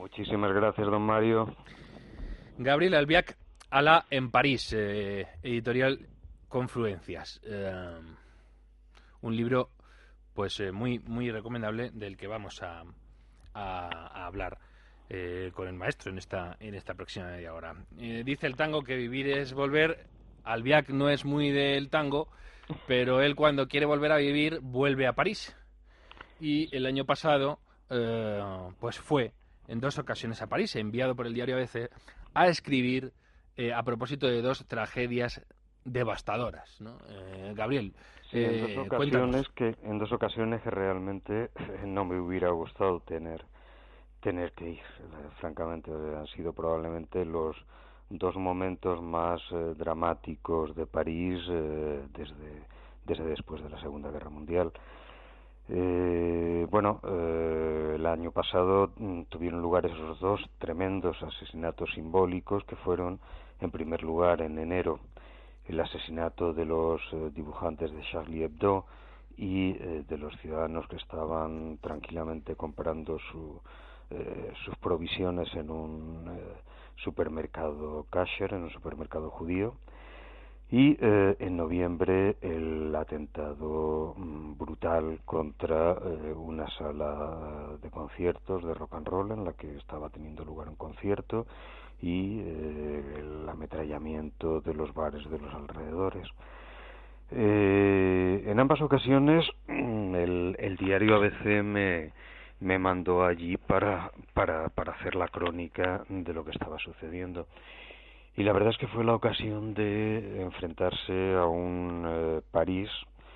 Muchísimas gracias, don Mario. Gabriel Albiach, Alá en París, editorial Confluencias. Un libro pues muy, muy recomendable del que vamos a hablar con el maestro en esta próxima media hora. Dice el tango que vivir es volver. Albiach no es muy del tango, pero él cuando quiere volver a vivir vuelve a París. Y el año pasado pues fue en 2 ocasiones a París, enviado por el diario ABC a escribir a propósito de 2 tragedias devastadoras, ¿no? Gabriel, sí, cuéntanos. En 2 ocasiones que realmente no me hubiera gustado tener que ir. Francamente, han sido probablemente los 2 momentos más dramáticos de París desde después de la Segunda Guerra Mundial. El año pasado tuvieron lugar esos 2 tremendos asesinatos simbólicos que fueron, en primer lugar, en enero, el asesinato de los dibujantes de Charlie Hebdo y de los ciudadanos que estaban tranquilamente comprando sus provisiones en un supermercado kasher, en un supermercado judío. Y en noviembre el atentado brutal contra una sala de conciertos de rock and roll en la que estaba teniendo lugar un concierto y el ametrallamiento de los bares de los alrededores. En ambas ocasiones el diario ABC me mandó allí para hacer la crónica de lo que estaba sucediendo. Y la verdad es que fue la ocasión de enfrentarse a un París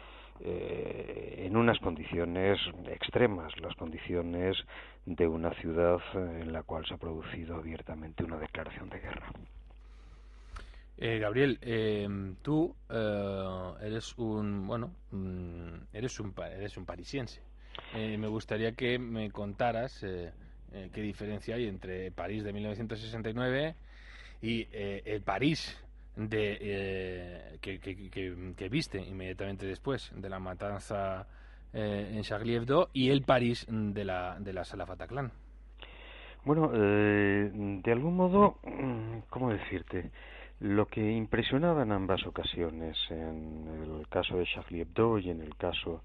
en unas condiciones extremas, las condiciones de una ciudad en la cual se ha producido abiertamente una declaración de guerra. Gabriel, tú eres eres un parisiense. Me gustaría que me contaras qué diferencia hay entre París de 1969 y el París que viste inmediatamente después de la matanza en Charlie Hebdo y el París de la sala Bataclan. Bueno, de algún modo, ¿cómo decirte? Lo que impresionaba en ambas ocasiones, en el caso de Charlie Hebdo y en el caso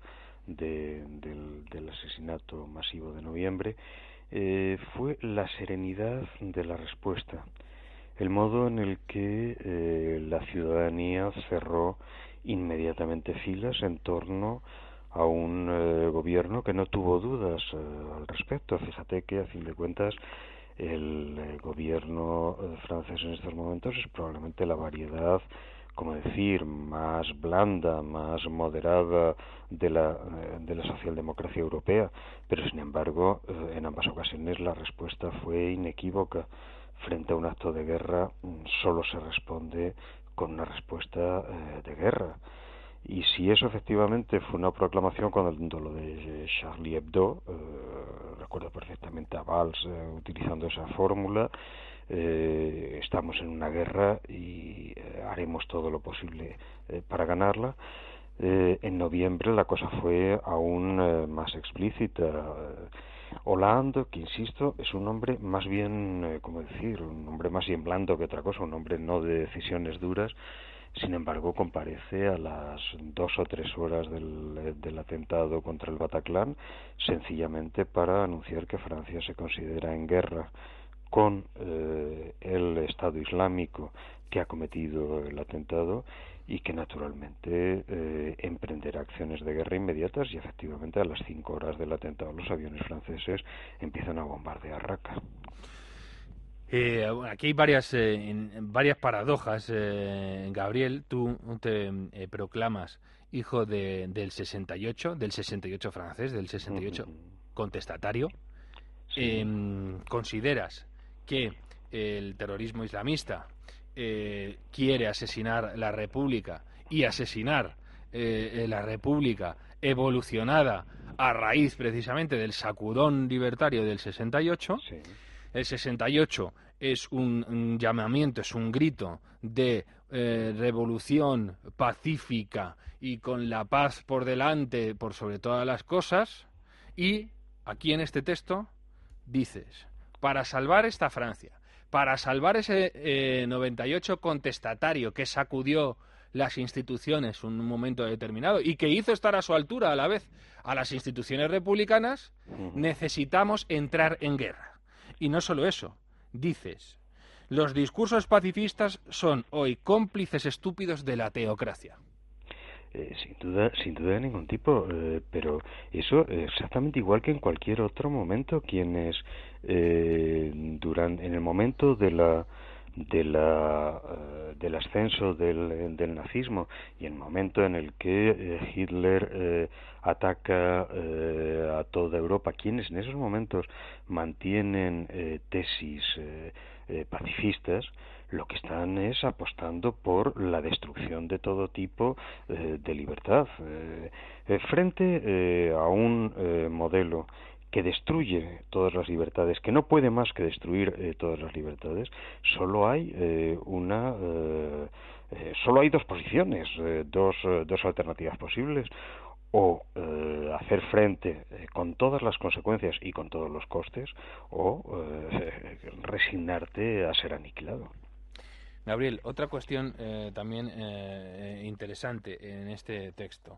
del asesinato masivo de noviembre, fue la serenidad de la respuesta, el modo en el que la ciudadanía cerró inmediatamente filas en torno a un gobierno que no tuvo dudas al respecto. Fíjate que, a fin de cuentas, el gobierno francés en estos momentos es probablemente la variedad, como decir, más blanda, más moderada de la socialdemocracia europea, pero sin embargo en ambas ocasiones la respuesta fue inequívoca. Frente a un acto de guerra solo se responde con una respuesta de guerra. Y si eso efectivamente fue una proclamación cuando lo de Charlie Hebdo, recuerdo perfectamente a Valls utilizando esa fórmula, estamos en una guerra y haremos todo lo posible para ganarla. En noviembre la cosa fue aún más explícita. Hollande, que insisto, es un hombre más bien, un hombre más bien blando que otra cosa, un hombre no de decisiones duras. Sin embargo, comparece a las 2 o 3 horas del atentado contra el Bataclan, sencillamente para anunciar que Francia se considera en guerra con el Estado Islámico que ha cometido el atentado y que naturalmente emprenderá acciones de guerra inmediatas, y efectivamente a las 5 horas del atentado los aviones franceses empiezan a bombardear Raqqa. Aquí hay varias paradojas, Gabriel. Tú te proclamas hijo del 68, del 68 francés, del 68 contestatario. Sí. ¿Consideras que el terrorismo islamista quiere asesinar la República y asesinar la República evolucionada a raíz precisamente del sacudón libertario del 68? Sí. El 68 es un llamamiento, es un grito de revolución pacífica y con la paz por delante, por sobre todas las cosas. Y aquí en este texto dices, para salvar esta Francia, para salvar ese 98 contestatario que sacudió las instituciones en un momento determinado y que hizo estar a su altura a la vez a las instituciones republicanas, necesitamos entrar en guerra. Y no solo eso, dices, los discursos pacifistas son hoy cómplices estúpidos de la teocracia. Sin duda de ningún tipo, pero eso exactamente igual que en cualquier otro momento, quienes en el momento del ascenso del nazismo y en el momento en el que Hitler ataca a toda Europa, quienes en esos momentos mantienen tesis pacifistas, lo que están es apostando por la destrucción de todo tipo de libertad. Frente a un modelo que destruye todas las libertades, que no puede más que destruir todas las libertades, solo hay solo hay dos posiciones, dos alternativas posibles: o hacer frente con todas las consecuencias y con todos los costes, o resignarte a ser aniquilado. Gabriel, otra cuestión también interesante en este texto.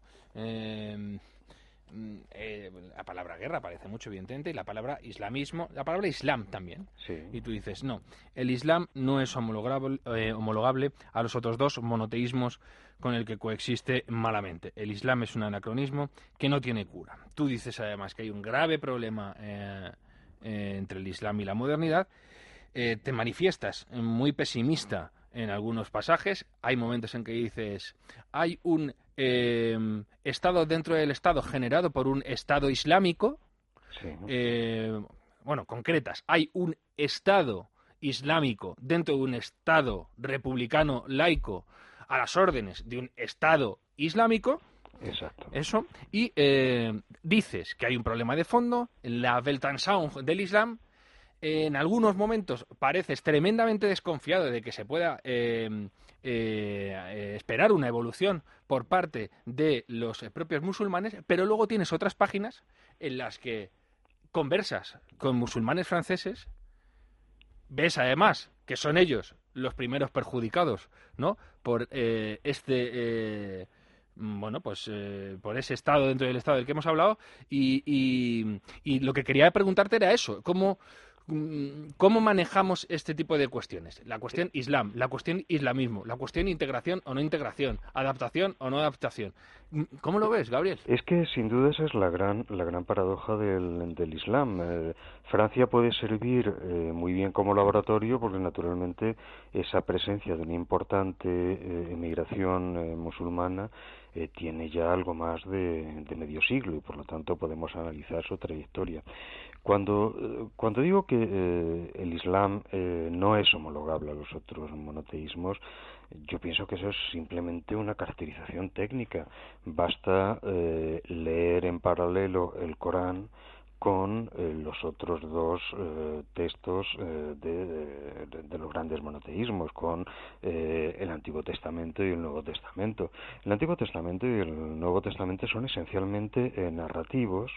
La palabra guerra aparece mucho, evidentemente, y la palabra islamismo, la palabra islam también. Sí. Y tú dices, no, el islam no es homologable a los otros dos monoteísmos con el que coexiste malamente. El islam es un anacronismo que no tiene cura. Tú dices además que hay un grave problema entre el islam y la modernidad. Te manifiestas muy pesimista en algunos pasajes. Hay momentos en que dices, hay un Estado dentro del Estado generado por un Estado islámico. Sí. Concretas. Hay un Estado islámico dentro de un Estado republicano laico a las órdenes de un Estado islámico. Exacto. Eso. Y dices que hay un problema de fondo, la Weltanschauung del Islam. En algunos momentos pareces tremendamente desconfiado de que se pueda esperar una evolución por parte de los propios musulmanes, pero luego tienes otras páginas en las que conversas con musulmanes franceses, ves además que son ellos los primeros perjudicados, ¿no?, por por ese estado dentro del estado del que hemos hablado, y lo que quería preguntarte era eso: ¿cómo manejamos este tipo de cuestiones? La cuestión islam, la cuestión islamismo, la cuestión integración o no integración, adaptación o no adaptación. ¿Cómo lo ves, Gabriel? Es que sin duda esa es la gran paradoja del Islam. Francia puede servir muy bien como laboratorio porque naturalmente esa presencia de una importante emigración musulmana tiene ya algo más de medio siglo y por lo tanto podemos analizar su trayectoria. Cuando digo que el Islam no es homologable a los otros monoteísmos, yo pienso que eso es simplemente una caracterización técnica. Basta leer en paralelo el Corán con los otros dos textos de los grandes monoteísmos, con el Antiguo Testamento y el Nuevo Testamento. El Antiguo Testamento y el Nuevo Testamento son esencialmente narrativos.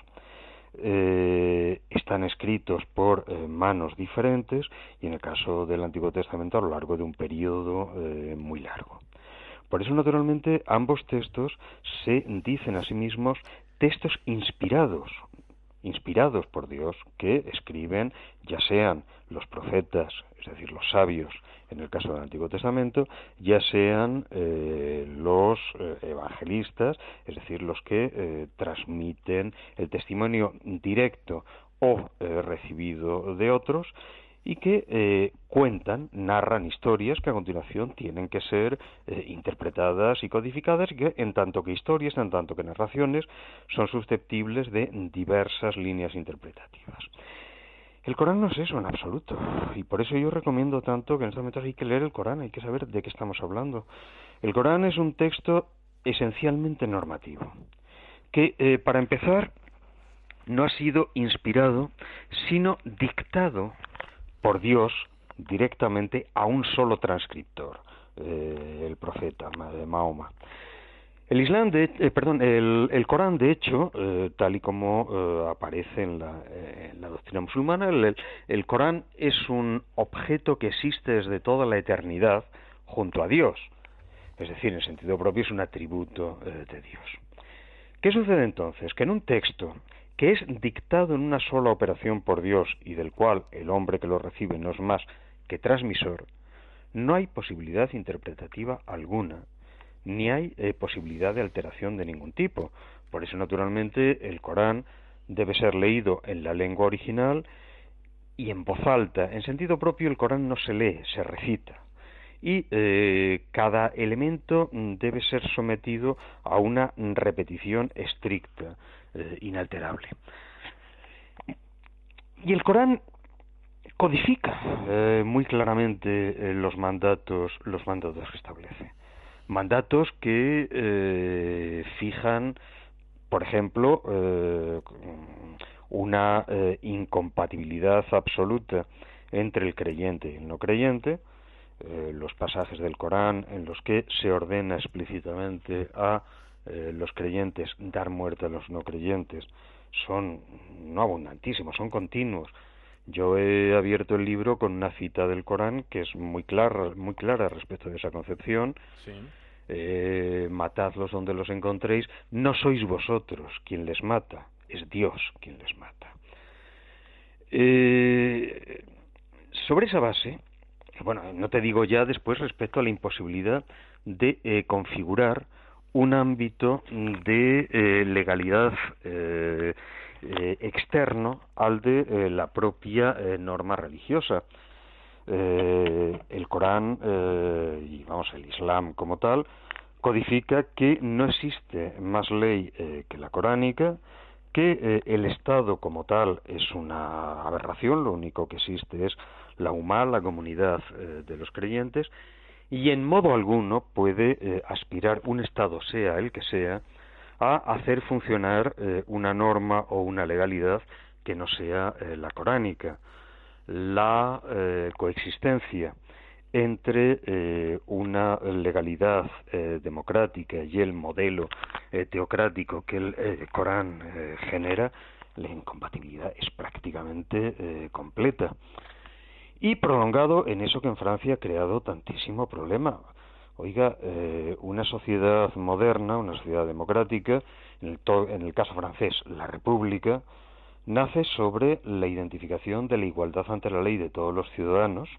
Están escritos por manos diferentes y en el caso del Antiguo Testamento a lo largo de un periodo muy largo. Por eso naturalmente ambos textos se dicen a sí mismos textos inspirados por Dios, que escriben ya sean los profetas, es decir, los sabios en el caso del Antiguo Testamento, ya sean los evangelistas, es decir, los que transmiten el testimonio directo o recibido de otros, y que narran historias que a continuación tienen que ser interpretadas y codificadas, y que en tanto que historias, en tanto que narraciones, son susceptibles de diversas líneas interpretativas. El Corán no es eso en absoluto, y por eso yo recomiendo tanto que en estos momentos hay que leer el Corán, hay que saber de qué estamos hablando. El Corán es un texto esencialmente normativo, que para empezar no ha sido inspirado, sino dictado por Dios directamente a un solo transcriptor, el profeta Mahoma. El Corán, de hecho, tal y como aparece en la doctrina musulmana, el Corán es un objeto que existe desde toda la eternidad junto a Dios. Es decir, en sentido propio es un atributo de Dios. ¿Qué sucede entonces? Que en un texto que es dictado en una sola operación por Dios y del cual el hombre que lo recibe no es más que transmisor, no hay posibilidad interpretativa alguna, ni hay posibilidad de alteración de ningún tipo. Por eso, naturalmente, el Corán debe ser leído en la lengua original y en voz alta. En sentido propio, el Corán no se lee, se recita. Y cada elemento debe ser sometido a una repetición estricta, inalterable. Y el Corán codifica muy claramente los mandatos que establece. Mandatos que fijan, por ejemplo, una incompatibilidad absoluta entre el creyente y el no creyente. Los pasajes del Corán en los que se ordena explícitamente a los creyentes dar muerte a los no creyentes son no abundantísimos, son continuos. Yo he abierto el libro con una cita del Corán que es muy clara respecto de esa concepción. Sí. Matadlos donde los encontréis, no sois vosotros quien les mata, es Dios quien les mata. Sobre esa base, bueno, no te digo ya después respecto a la imposibilidad de configurar un ámbito de legalidad externo al de la propia norma religiosa. El Corán y el Islam como tal codifica que no existe más ley que la coránica, que el Estado como tal es una aberración, lo único que existe es la Umá, la comunidad de los creyentes, y en modo alguno puede aspirar un Estado, sea el que sea, a hacer funcionar una norma o una legalidad que no sea la coránica. La coexistencia entre una legalidad democrática y el modelo teocrático que el Corán genera, la incompatibilidad es prácticamente completa. Y prolongado en eso que en Francia ha creado tantísimo problema. Oiga, una sociedad moderna, una sociedad democrática, en el caso francés, la República, nace sobre la identificación de la igualdad ante la ley de todos los ciudadanos,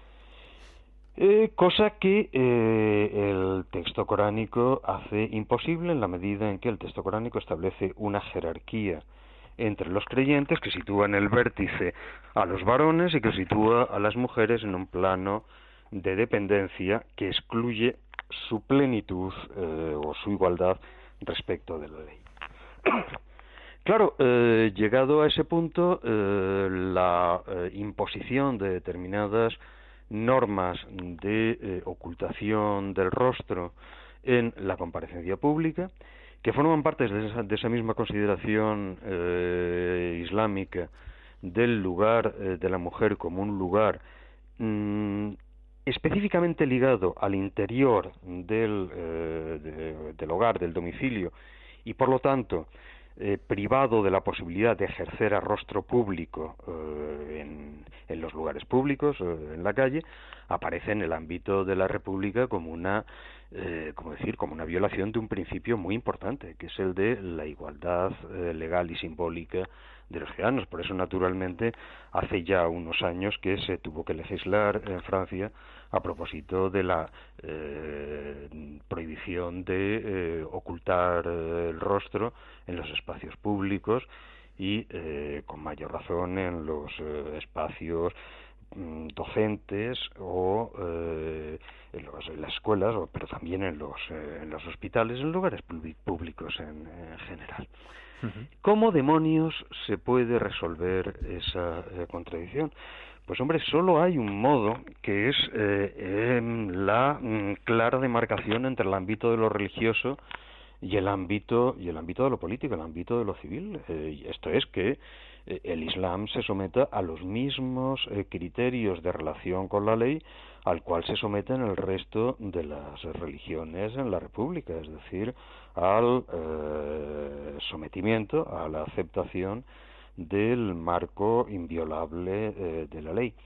cosa que el texto coránico hace imposible en la medida en que el texto coránico establece una jerarquía entre los creyentes que sitúa en el vértice a los varones y que sitúa a las mujeres en un plano de dependencia que excluye su plenitud o su igualdad respecto de la ley. Claro, llegado a ese punto, la imposición de determinadas normas de ocultación del rostro en la comparecencia pública, que forman parte de esa misma consideración islámica del lugar de la mujer como un lugar específicamente ligado al interior del hogar, del domicilio, y por lo tanto privado de la posibilidad de ejercer a rostro público en los lugares públicos, en la calle, aparece en el ámbito de la República como una como una violación de un principio muy importante, que es el de la igualdad legal y simbólica de los ciudadanos. Por eso, naturalmente, hace ya unos años que se tuvo que legislar en Francia a propósito de la prohibición de ocultar el rostro en los espacios públicos y, con mayor razón, en los espacios docentes o en las escuelas, pero también en los hospitales, en lugares públicos en general. Uh-huh. ¿Cómo demonios se puede resolver esa contradicción? Pues hombre, solo hay un modo, que es la clara demarcación entre el ámbito de lo religioso y el ámbito de lo político, el ámbito de lo civil. Esto es que el Islam se someta a los mismos criterios de relación con la ley al cual se someten el resto de las religiones en la República, es decir, al sometimiento, a la aceptación del marco inviolable de la ley.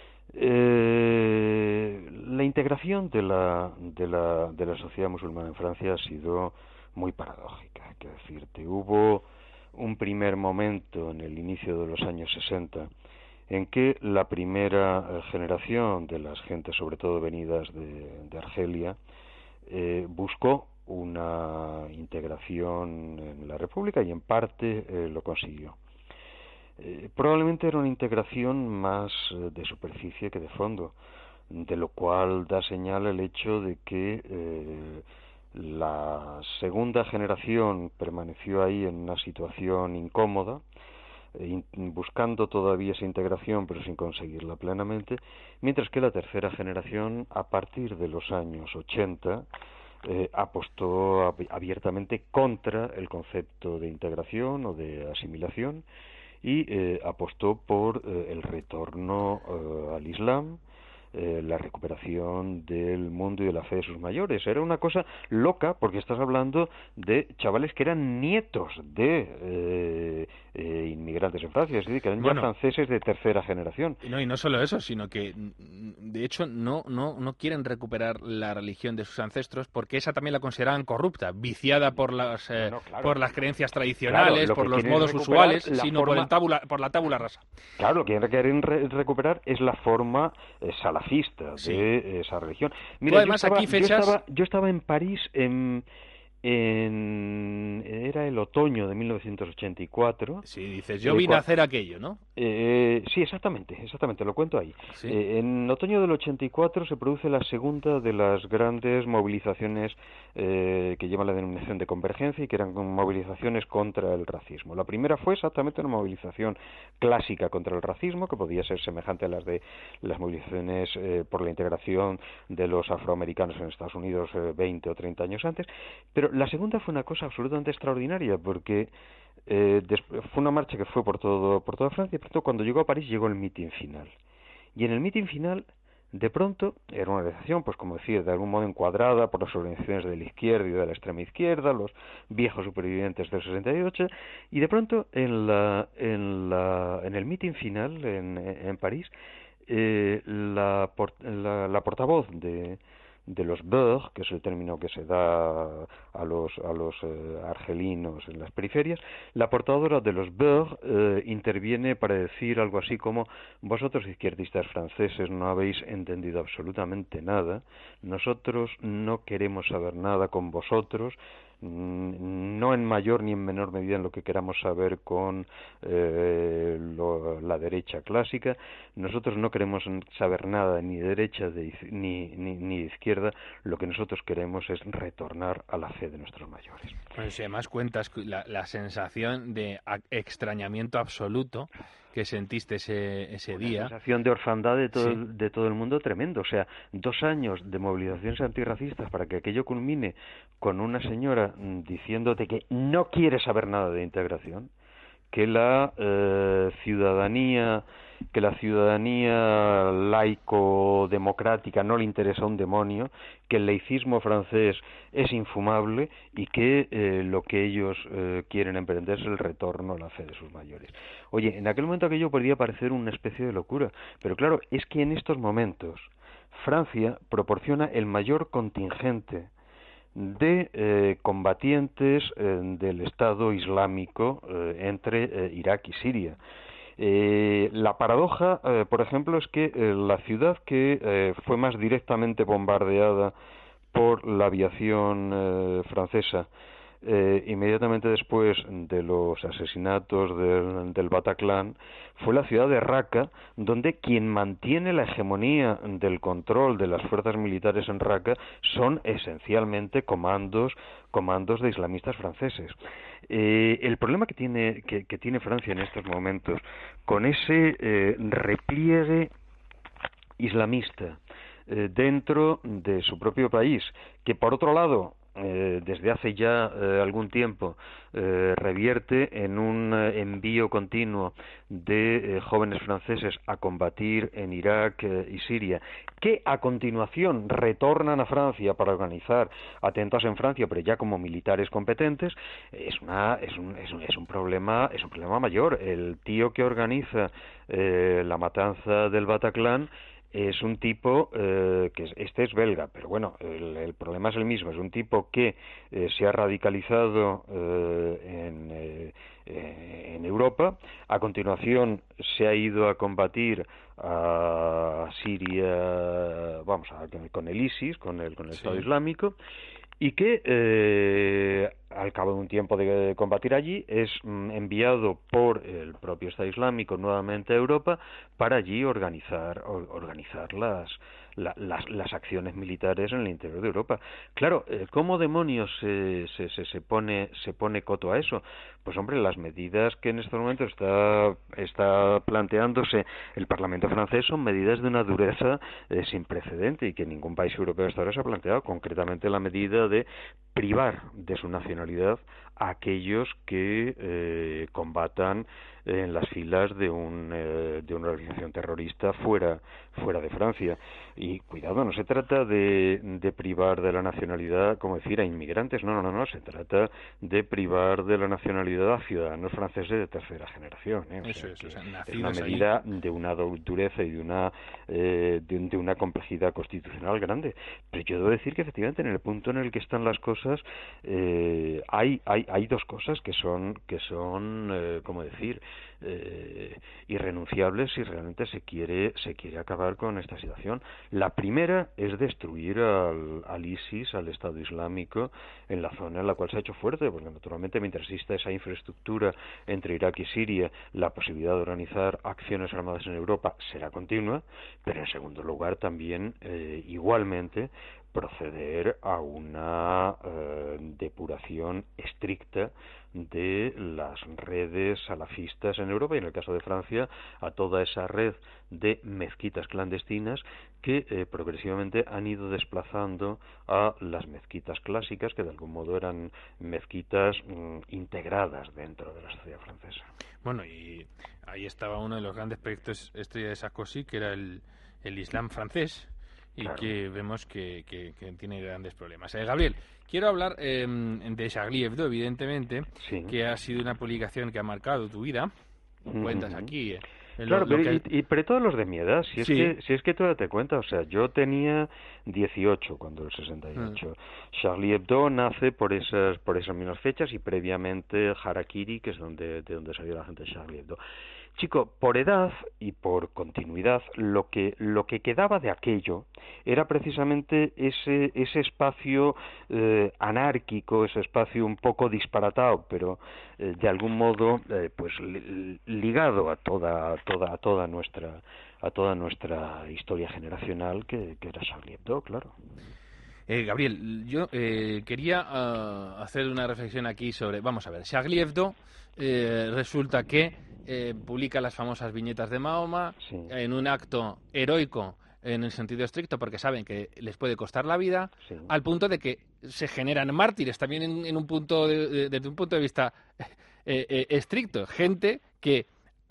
La integración de la sociedad musulmana en Francia ha sido muy paradójica. Hay que decirte, hubo un primer momento en el inicio de los años 60 en que la primera generación de las gentes, sobre todo venidas de Argelia, buscó una integración en la República y en parte lo consiguió. Probablemente era una integración más de superficie que de fondo, de lo cual da señal el hecho de que la segunda generación permaneció ahí en una situación incómoda, buscando todavía esa integración pero sin conseguirla plenamente, mientras que la tercera generación, a partir de los años 80, apostó abiertamente contra el concepto de integración o de asimilación y apostó por el retorno al Islam, la recuperación del mundo y de la fe de sus mayores. Era una cosa loca porque estás hablando de chavales que eran nietos de inmigrantes en Francia, es decir, que eran ya franceses de tercera generación. Y no solo eso, sino que de hecho no quieren recuperar la religión de sus ancestros porque esa también la consideraban corrupta, viciada por las por las creencias tradicionales, por los modos usuales, sino por la tábula rasa. Claro, lo que quieren recuperar es la forma salafista de esa religión. Mira, además, yo estaba en París era el otoño de 1984. Sí, dices, yo vine a hacer aquello, ¿no? Sí, exactamente, lo cuento ahí. ¿Sí? En otoño del 84 se produce la segunda de las grandes movilizaciones que llevan la denominación de convergencia y que eran movilizaciones contra el racismo. La primera fue exactamente una movilización clásica contra el racismo, que podía ser semejante a las de las movilizaciones por la integración de los afroamericanos en Estados Unidos 20 o 30 años antes, pero la segunda fue una cosa absolutamente extraordinaria porque fue una marcha que fue por toda Francia, pero cuando llegó a París llegó el mitin final. Y en el mitin final, de pronto, era una organización, pues como decía, de algún modo encuadrada por las organizaciones de la izquierda y de la extrema izquierda, los viejos supervivientes del 68, y de pronto en el mitin final en París, la portavoz de los beurs, que es el término que se da a los argelinos en las periferias, la portadora de los beurs interviene para decir algo así como: vosotros izquierdistas franceses no habéis entendido absolutamente nada, nosotros no queremos saber nada con vosotros, no en mayor ni en menor medida en lo que queramos saber con la derecha clásica. Nosotros no queremos saber nada ni de derecha ni de izquierda. Lo que nosotros queremos es retornar a la fe de nuestros mayores. Pues si además cuentas la sensación de extrañamiento absoluto que sentiste ese día. Una sensación de orfandad de todo el mundo tremendo. O sea, 2 años de movilizaciones antirracistas para que aquello culmine con una señora diciéndote que no quiere saber nada de integración, que la ciudadanía laico-democrática no le interesa un demonio, que el laicismo francés es infumable y que lo que ellos quieren emprender es el retorno a la fe de sus mayores. Oye, en aquel momento aquello podría parecer una especie de locura, pero claro, es que en estos momentos Francia proporciona el mayor contingente de combatientes del Estado Islámico entre Irak y Siria. La paradoja, por ejemplo, es que la ciudad que fue más directamente bombardeada por la aviación francesa inmediatamente después de los asesinatos del Bataclan fue la ciudad de Raqqa, donde quien mantiene la hegemonía del control de las fuerzas militares en Raqqa son esencialmente comandos de islamistas franceses. El problema que tiene Francia en estos momentos con ese repliegue islamista dentro de su propio país, que por otro lado desde hace ya algún tiempo revierte en un envío continuo de jóvenes franceses a combatir en Irak y Siria, que a continuación retornan a Francia para organizar atentos en Francia, pero ya como militares competentes, es un problema mayor. El tío que organiza la matanza del Bataclan es un tipo este es belga, pero bueno, el problema es el mismo. Es un tipo que se ha radicalizado en Europa. A continuación se ha ido a combatir a Siria, con el ISIS, con el Estado Islámico, y que al cabo de un tiempo de combatir allí es enviado por el propio Estado Islámico nuevamente a Europa para allí organizar las acciones militares en el interior de Europa. Claro, ¿cómo demonios se pone coto a eso? Pues hombre, las medidas que en estos momentos está planteándose el Parlamento francés son medidas de una dureza sin precedente y que ningún país europeo hasta ahora se ha planteado, concretamente la medida de privar de su nacionalidad a aquellos que combatan en las filas de una organización terrorista fuera de Francia. Y cuidado, no se trata de privar de la nacionalidad, como decir, a inmigrantes, no, se trata de privar de la nacionalidad a ciudadanos franceses de tercera generación. Es una medida de una dureza y de una complejidad constitucional grande. Pero yo debo decir que efectivamente en el punto en el que están las cosas hay dos cosas que son como decir, irrenunciables si realmente se quiere acabar con esta situación. La primera es destruir al ISIS, al Estado Islámico, en la zona en la cual se ha hecho fuerte, porque naturalmente mientras exista esa infraestructura entre Irak y Siria, la posibilidad de organizar acciones armadas en Europa será continua, pero en segundo lugar también igualmente proceder a una depuración estricta de las redes salafistas en Europa y en el caso de Francia a toda esa red de mezquitas clandestinas que progresivamente han ido desplazando a las mezquitas clásicas, que de algún modo eran mezquitas integradas dentro de la sociedad francesa. Bueno, y ahí estaba uno de los grandes proyectos de Sarkozy, que era el Islam francés, y claro, que vemos que tiene grandes problemas. Gabriel, quiero hablar de Charlie Hebdo, evidentemente, sí, que ha sido una publicación que ha marcado tu vida. Cuentas aquí. Claro, pero todos los de mi edad, si es que tú date cuenta, o sea, yo tenía 18 cuando el 68. Charlie Hebdo nace por esas mismas fechas y previamente Harakiri, que es de donde salió la gente de Charlie Hebdo. Chico, por edad y por continuidad, lo que quedaba de aquello era precisamente ese espacio anárquico, ese espacio un poco disparatado, pero de algún modo pues ligado a toda nuestra historia generacional que era Charlie Hebdo, claro. Gabriel, yo quería hacer una reflexión aquí sobre, vamos a ver, Charlie Hebdo resulta que publica las famosas viñetas de Mahoma, sí, en un acto heroico en el sentido estricto, porque saben que les puede costar la vida, sí, al punto de que se generan mártires también desde un punto de vista estricto, gente que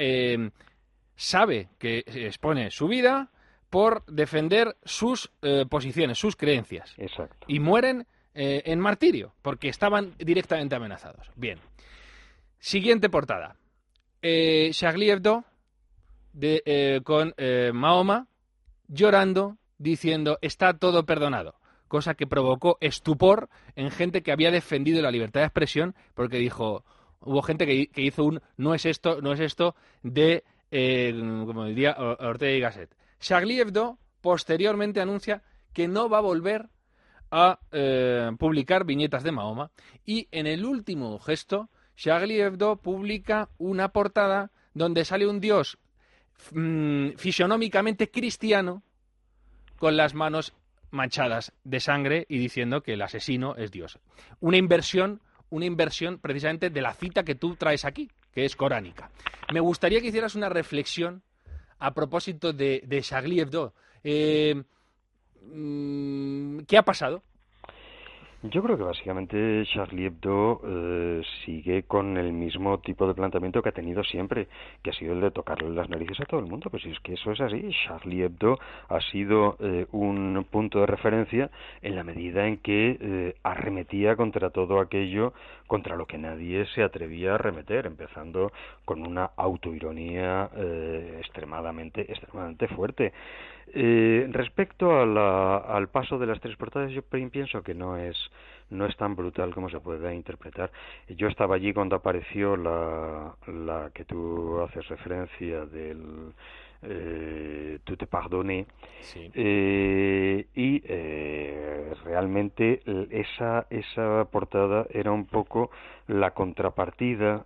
sabe que expone su vida por defender sus posiciones, sus creencias. Exacto. Y mueren en martirio, porque estaban directamente amenazados. Bien. Siguiente portada. Charlie Hebdo con Mahoma llorando, diciendo está todo perdonado, cosa que provocó estupor en gente que había defendido la libertad de expresión, porque hubo gente que hizo un no es esto de como diría Ortega y Gasset. Charlie Hebdo posteriormente anuncia que no va a volver a publicar viñetas de Mahoma, y en el último gesto Charlie Hebdo publica una portada donde sale un dios fisionómicamente cristiano con las manos manchadas de sangre y diciendo que el asesino es Dios. Una inversión precisamente de la cita que tú traes aquí, que es coránica. Me gustaría que hicieras una reflexión a propósito de Charlie Hebdo. ¿Qué ha pasado? Yo creo que básicamente Charlie Hebdo sigue con el mismo tipo de planteamiento que ha tenido siempre, que ha sido el de tocarle las narices a todo el mundo. Pues si es que eso es así, Charlie Hebdo ha sido un punto de referencia en la medida en que arremetía contra todo aquello contra lo que nadie se atrevía a arremeter, empezando con una autoironía extremadamente fuerte. Respecto al paso de las tres portadas, yo pienso que no es tan brutal como se puede interpretar. Yo estaba allí cuando apareció la que tú haces referencia del Tout est pardonné, Sí. y realmente esa portada era un poco la contrapartida,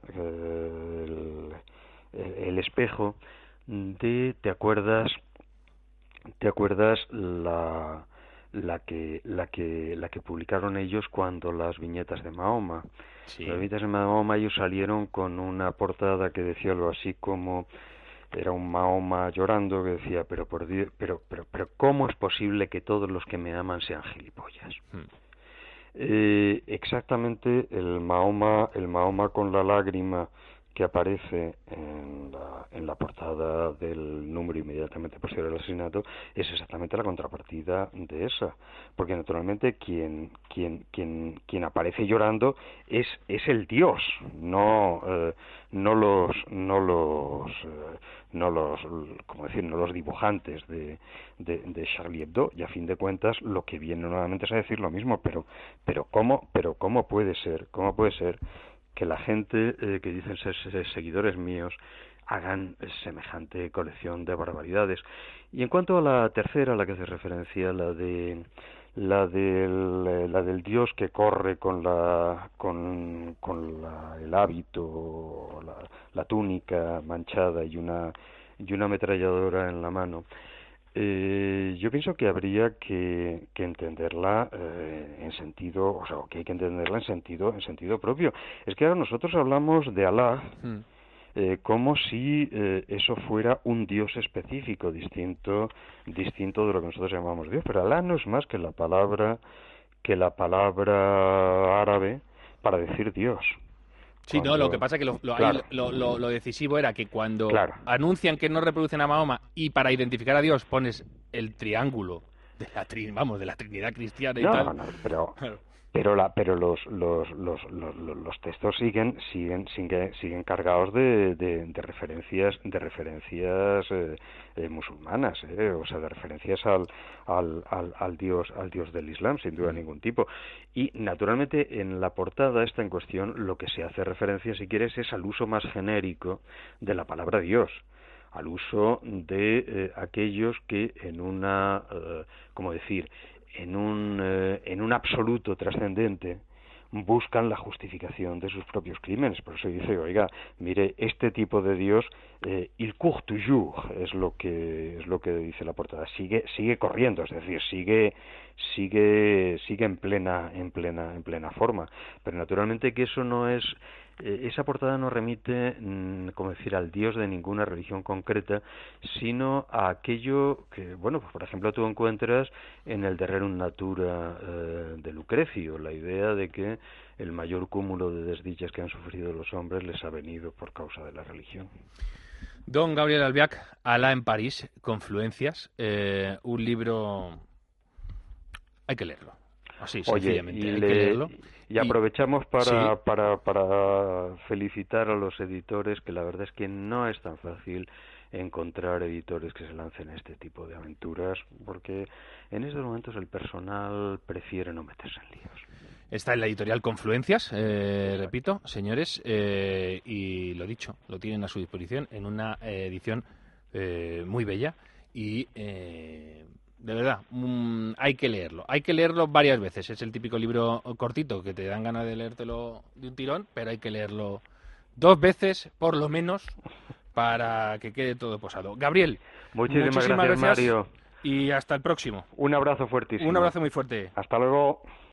el espejo de, ¿te acuerdas la que publicaron ellos cuando las viñetas de Mahoma? Las Sí. viñetas de Mahoma, ellos salieron con una portada que decía algo así como, era un Mahoma llorando que decía, pero por Dios, pero ¿cómo es posible que todos los que me aman sean gilipollas? Hmm. Exactamente el Mahoma con la lágrima que aparece en la portada del número inmediatamente posterior al asesinato es exactamente la contrapartida de esa, porque naturalmente quien aparece llorando es el dios, no los dibujantes de Charlie Hebdo, y a fin de cuentas lo que viene nuevamente es a decir lo mismo, pero cómo puede ser que la gente que dicen ser seguidores míos hagan semejante colección de barbaridades. Y en cuanto a la tercera, a la que hace referencia, la del dios que corre con el hábito, la túnica manchada y una ametralladora en la mano, yo pienso que habría que entenderla en sentido, o sea, que hay que entenderla en sentido propio. Es que ahora nosotros hablamos de Alá Hmm. como si eso fuera un dios específico, distinto de lo que nosotros llamamos Dios. Pero Alá no es más que la palabra árabe para decir Dios. Sí, no, lo que Cuando, pasa es que claro, lo decisivo era que cuando claro. anuncian que no reproducen a Mahoma y para identificar a Dios pones el triángulo de de la Trinidad cristiana y tal. No, no, pero Claro. pero los textos siguen cargados de referencias musulmanas, o sea, de referencias al dios del Islam, sin duda Mm. ningún tipo. Y naturalmente en la portada esta en cuestión lo que se hace referencia, si quieres, es al uso más genérico de la palabra Dios, al uso de aquellos que en ¿cómo decir?, en un absoluto trascendente buscan la justificación de sus propios crímenes. Por eso dice, oiga, mire, este tipo de Dios, il court toujours, es lo que dice la portada, sigue corriendo, es decir, sigue en plena forma. Pero naturalmente que eso no es, esa portada no remite, como decir, al Dios de ninguna religión concreta, sino a aquello que, bueno, pues por ejemplo tú encuentras en el De Rerum Natura de Lucrecio, la idea de que el mayor cúmulo de desdichas que han sufrido los hombres les ha venido por causa de la religión. Don Gabriel Albiac, Alá en París, Confluencias, un libro. Hay que leerlo. Así, Oye, sencillamente, hay que leerlo. y Y aprovechamos sí, para felicitar a los editores, que la verdad es que no es tan fácil encontrar editores que se lancen a este tipo de aventuras, porque en estos momentos el personal prefiere no meterse en líos. está en la editorial Confluencias, Exacto. repito, señores, y lo dicho, lo tienen a su disposición en una edición muy bella y de verdad, hay que leerlo varias veces. Es el típico libro cortito que te dan ganas de leértelo de un tirón, pero hay que leerlo 2 veces por lo menos para que quede todo posado. Gabriel, Muchísimas muchísimas gracias, gracias Mario. y hasta el próximo. Un abrazo Un fuertísimo. abrazo muy fuerte. Hasta luego.